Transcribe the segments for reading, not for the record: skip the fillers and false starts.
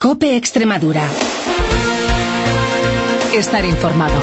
COPE Extremadura. Estar informado.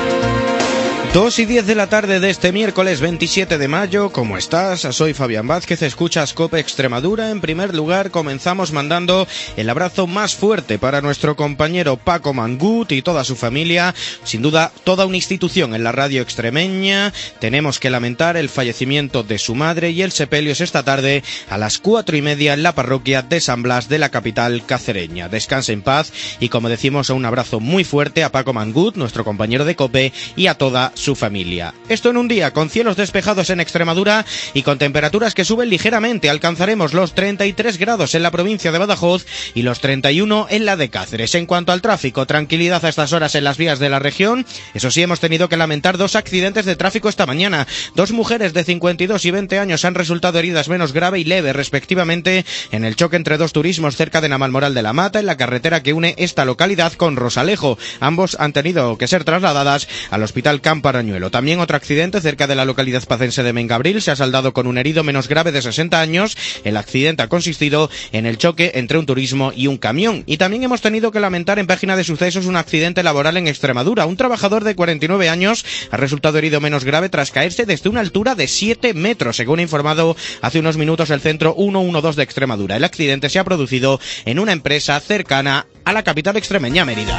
2:10 de la tarde de este miércoles 27 de mayo. ¿Cómo estás? Soy Fabián Vázquez, escuchas COPE Extremadura. En primer lugar, comenzamos mandando el abrazo más fuerte para nuestro compañero Paco Mangut y toda su familia. Sin duda, toda una institución en la radio extremeña. Tenemos que lamentar el fallecimiento de su madre y el sepelio es esta tarde a las 4:30 en la parroquia de San Blas de la capital cacereña. Descanse en paz y, como decimos, un abrazo muy fuerte a Paco Mangut, nuestro compañero de COPE, y a toda su familia. Esto en un día con cielos despejados en Extremadura y con temperaturas que suben ligeramente. Alcanzaremos los 33 grados en la provincia de Badajoz y los 31 en la de Cáceres. En cuanto al tráfico, tranquilidad a estas horas en las vías de la región. Eso sí, hemos tenido que lamentar 2 accidentes de tráfico esta mañana. 2 mujeres de 52 y 20 años han resultado heridas menos grave y leve, respectivamente, en el choque entre 2 turismos cerca de Navalmoral de la Mata, en la carretera que une esta localidad con Rosalejo. Ambos han tenido que ser trasladadas al Hospital Campo Arañuelo. También otro accidente cerca de la localidad pacense de Mengabril se ha saldado con un herido menos grave de 60 años. El accidente ha consistido en el choque entre un turismo y un camión. Y también hemos tenido que lamentar en página de sucesos un accidente laboral en Extremadura. Un trabajador de 49 años ha resultado herido menos grave tras caerse desde una altura de 7 metros, según ha informado hace unos minutos el centro 112 de Extremadura. El accidente se ha producido en una empresa cercana a la capital extremeña, Mérida.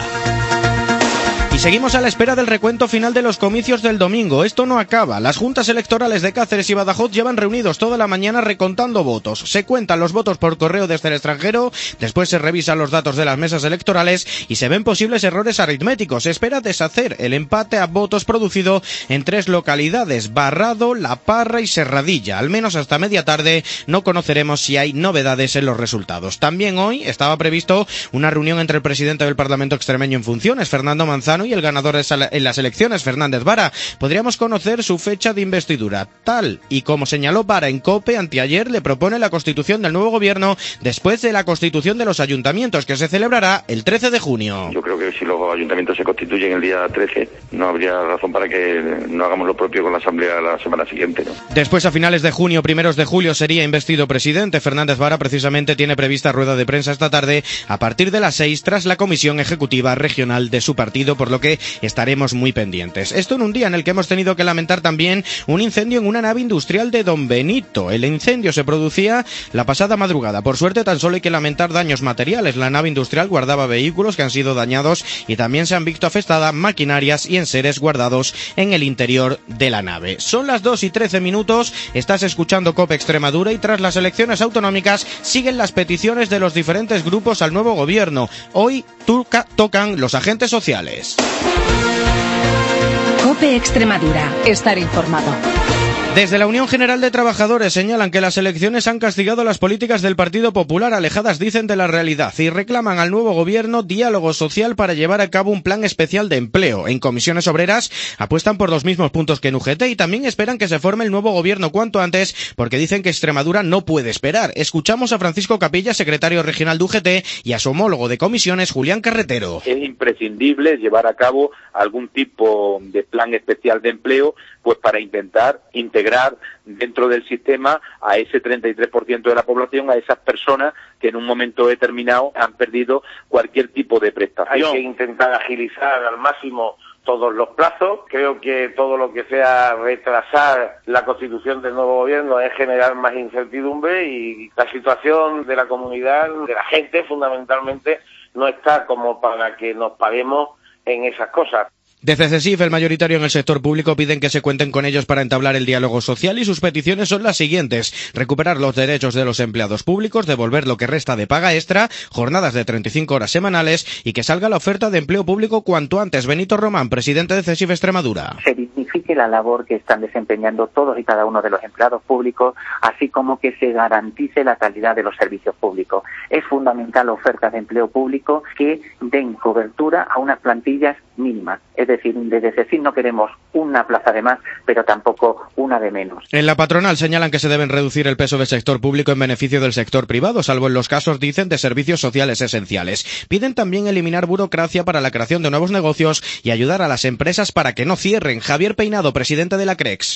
Y seguimos a la espera del recuento final de los comicios del domingo. Esto no acaba. Las juntas electorales de Cáceres y Badajoz llevan reunidos toda la mañana recontando votos. Se cuentan los votos por correo desde el extranjero, después se revisan los datos de las mesas electorales y se ven posibles errores aritméticos. Se espera deshacer el empate a votos producido en 3 localidades, Barrado, La Parra y Serradilla. Al menos hasta media tarde no conoceremos si hay novedades en los resultados. También hoy estaba previsto una reunión entre el presidente del Parlamento extremeño en funciones, Fernando Manzano, y el ganador en las elecciones, Fernández Vara. Podríamos conocer su fecha de investidura. Tal y como señaló Vara en COPE, anteayer le propone la constitución del nuevo gobierno después de la constitución de los ayuntamientos, que se celebrará el 13 de junio. Yo creo que si los ayuntamientos se constituyen el día 13, no habría razón para que no hagamos lo propio con la asamblea la semana siguiente, ¿no? Después, a finales de junio, primeros de julio, sería investido presidente. Fernández Vara precisamente tiene prevista rueda de prensa esta tarde a partir de las 6 tras la comisión ejecutiva regional de su partido, por lo que estaremos muy pendientes. Esto en un día en el que hemos tenido que lamentar también un incendio en una nave industrial de Don Benito. El incendio se producía la pasada madrugada. Por suerte, tan solo hay que lamentar daños materiales. La nave industrial guardaba vehículos que han sido dañados y también se han visto afectadas maquinarias y enseres guardados en el interior de la nave. Son las 2:13 minutos. Estás escuchando COPE Extremadura y tras las elecciones autonómicas siguen las peticiones de los diferentes grupos al nuevo gobierno. Hoy tocan los agentes sociales. COPE Extremadura. Estar informado. Desde la Unión General de Trabajadores señalan que las elecciones han castigado las políticas del Partido Popular, alejadas, dicen, de la realidad, y reclaman al nuevo gobierno diálogo social para llevar a cabo un plan especial de empleo. En Comisiones Obreras apuestan por los mismos puntos que en UGT y también esperan que se forme el nuevo gobierno cuanto antes, porque dicen que Extremadura no puede esperar. Escuchamos a Francisco Capilla, secretario regional de UGT, y a su homólogo de Comisiones, Julián Carretero. Es imprescindible llevar a cabo algún tipo de plan especial de empleo, pues para intentar integrar dentro del sistema a ese 33% de la población, a esas personas que en un momento determinado han perdido cualquier tipo de prestación. Hay que intentar agilizar al máximo todos los plazos. Creo que todo lo que sea retrasar la constitución del nuevo gobierno es generar más incertidumbre y la situación de la comunidad, de la gente fundamentalmente, no está como para que nos paguemos en esas cosas. Desde CESIF, el mayoritario en el sector público, piden que se cuenten con ellos para entablar el diálogo social y sus peticiones son las siguientes: recuperar los derechos de los empleados públicos, devolver lo que resta de paga extra, jornadas de 35 horas semanales y que salga la oferta de empleo público cuanto antes. Benito Román, presidente de CESIF Extremadura. Se dignifique la labor que están desempeñando todos y cada uno de los empleados públicos, así como que se garantice la calidad de los servicios públicos. Es fundamental ofertas de empleo público que den cobertura a unas plantillas mínimas. Es decir, desde CESIF no queremos una plaza de más, pero tampoco una de menos. En la patronal señalan que se deben reducir el peso del sector público en beneficio del sector privado, salvo en los casos, dicen, de servicios sociales esenciales. Piden también eliminar burocracia para la creación de nuevos negocios y ayudar a las empresas para que no cierren. Javier Peinado, presidente de la CREX.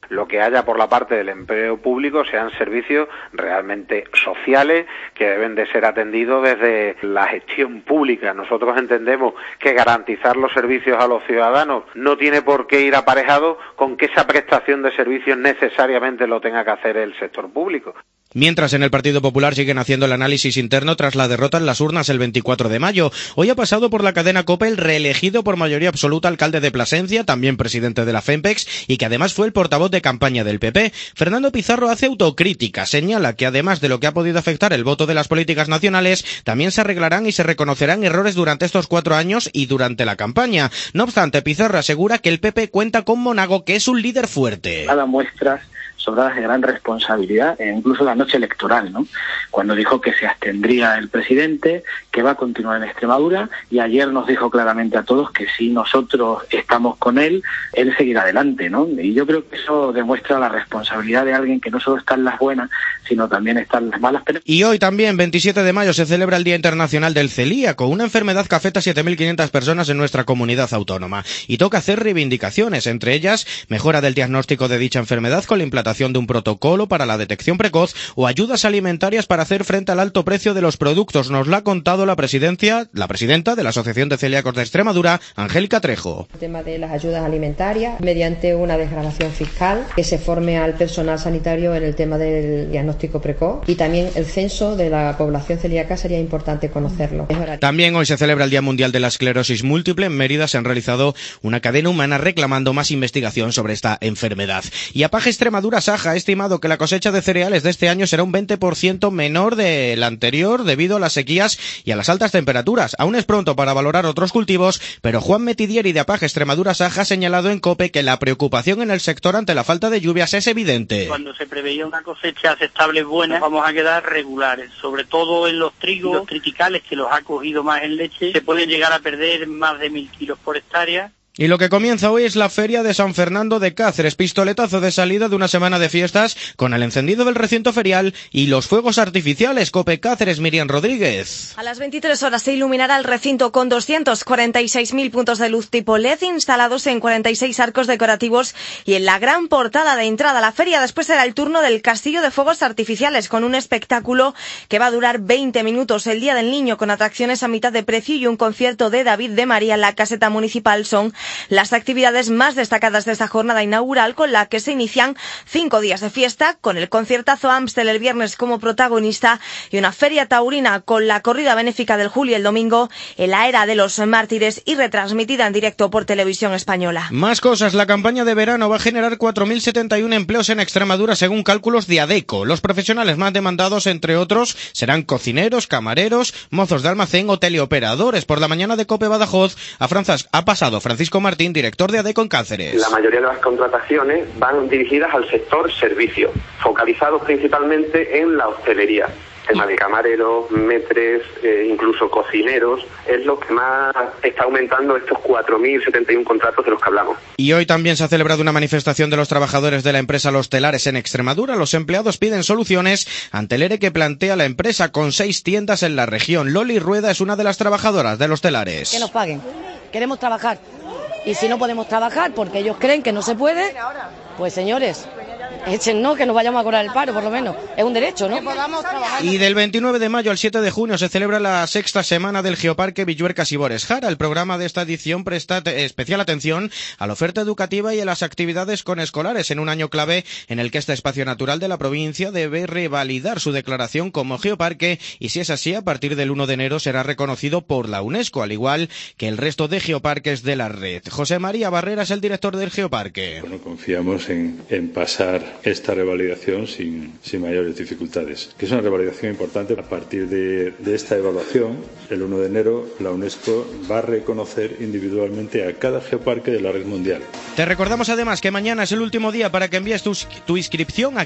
lo que haya por la parte del empleo público sean servicios realmente sociales que deben de ser atendidos desde la gestión pública. Nosotros entendemos que garantizar los servicios a los ciudadanos no tiene por qué ir aparejado con que esa prestación de servicios necesariamente lo tenga que hacer el sector público. Mientras en el Partido Popular siguen haciendo el análisis interno tras la derrota en las urnas el 24 de mayo. Hoy ha pasado por la cadena COPE el reelegido por mayoría absoluta alcalde de Plasencia, también presidente de la FEMPEX y que además fue el portavoz de campaña del PP. Fernando Pizarro hace autocrítica, señala que además de lo que ha podido afectar el voto de las políticas nacionales, también se arreglarán y se reconocerán errores durante estos 4 años y durante la campaña. No obstante, Pizarro asegura que el PP cuenta con Monago, que es un líder fuerte. Nada muestras sobradas de gran responsabilidad, incluso la noche electoral, ¿no? Cuando dijo que se abstendría el presidente, que va a continuar en Extremadura, y ayer nos dijo claramente a todos que si nosotros estamos con él seguirá adelante, ¿no? Y yo creo que eso demuestra la responsabilidad de alguien que no solo está en las buenas, sino también está en las malas. Y hoy también, 27 de mayo, se celebra el Día Internacional del Celíaco, una enfermedad que afecta a 7.500 personas en nuestra comunidad autónoma. Y toca hacer reivindicaciones, entre ellas, mejora del diagnóstico de dicha enfermedad con la implantación de un protocolo para la detección precoz o ayudas alimentarias para hacer frente al alto precio de los productos. Nos lo ha contado la presidenta de la Asociación de Celíacos de Extremadura, Angélica Trejo. El tema de las ayudas alimentarias mediante una desgravación fiscal, que se forme al personal sanitario en el tema del diagnóstico precoz, y también el censo de la población celíaca sería importante conocerlo. También hoy se celebra el Día Mundial de la Esclerosis Múltiple. En Mérida se han realizado una cadena humana reclamando más investigación sobre esta enfermedad. Y APAGE Extremadura Saja ha estimado que la cosecha de cereales de este año será un 20% menor de la anterior debido a las sequías y a las altas temperaturas. Aún es pronto para valorar otros cultivos, pero Juan Metidieri de APAGE Extremadura Saja ha señalado en COPE que la preocupación en el sector ante la falta de lluvias es evidente. Cuando se preveía una cosecha aceptable buena, vamos a quedar regulares, sobre todo en los trigos, los triticales, que los ha cogido más en leche, se pueden llegar a perder más de 1.000 kilos por hectárea. Y lo que comienza hoy es la Feria de San Fernando de Cáceres, pistoletazo de salida de una semana de fiestas con el encendido del recinto ferial y los fuegos artificiales. COPE Cáceres, Miriam Rodríguez. A las 23 horas se iluminará el recinto con 246.000 puntos de luz tipo LED instalados en 46 arcos decorativos y en la gran portada de entrada a la feria. Después será el turno del Castillo de Fuegos Artificiales con un espectáculo que va a durar 20 minutos. El Día del Niño con atracciones a mitad de precio y un concierto de David de María en la caseta municipal son las actividades más destacadas de esta jornada inaugural, con la que se inician 5 días de fiesta, con el conciertazo Amstel el viernes como protagonista y una feria taurina con la corrida benéfica del Juli el domingo en la Era de los Mártires y retransmitida en directo por Televisión Española. Más cosas. La campaña de verano va a generar 4.071 empleos en Extremadura según cálculos de ADECO. Los profesionales más demandados, entre otros, serán cocineros, camareros, mozos de almacén o teleoperadores. Por la mañana de COPE Badajoz ha pasado Francisco Martín, director de ADECO en Cáceres. La mayoría de las contrataciones van dirigidas al sector servicio, focalizados principalmente en la hostelería. Tema de camareros, metres, incluso cocineros, es lo que más está aumentando estos 4.071 contratos de los que hablamos. Y hoy también se ha celebrado una manifestación de los trabajadores de la empresa Los Telares en Extremadura. Los empleados piden soluciones ante el ERE que plantea la empresa con 6 tiendas en la región. Loli Rueda es una de las trabajadoras de Los Telares. Que nos paguen, queremos trabajar. Y si no podemos trabajar porque ellos creen que no se puede, pues señores, échennos que nos vayamos a cobrar el paro, por lo menos. Es un derecho, ¿no? Y del 29 de mayo al 7 de junio se celebra la 6ª semana del Geoparque Villuercas y Bores Jara. El programa de esta edición presta especial atención a la oferta educativa y a las actividades con escolares en un año clave en el que este espacio natural de la provincia debe revalidar su declaración como geoparque y, si es así, a partir del 1 de enero será reconocido por la UNESCO, al igual que el resto de geoparques de la red. José María Barrera es el director del Geoparque. Bueno, confiamos en pasar esta revalidación sin mayores dificultades, que es una revalidación importante. A partir de esta evaluación, el 1 de enero, la UNESCO va a reconocer individualmente a cada geoparque de la red mundial. Te recordamos además que mañana es el último día para que envíes tu inscripción a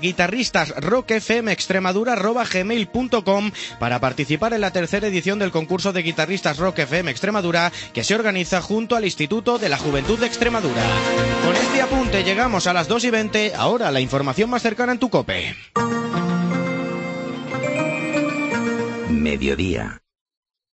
guitarristasrockfmextremadura@gmail.com para participar en la 3ª edición del concurso de guitarristas Rock FM Extremadura, que se organiza junto al Instituto de la Juventud de Extremadura. Con este apunte llegamos a las 2:20. Ahora la información más cercana en tu COPE. Mediodía.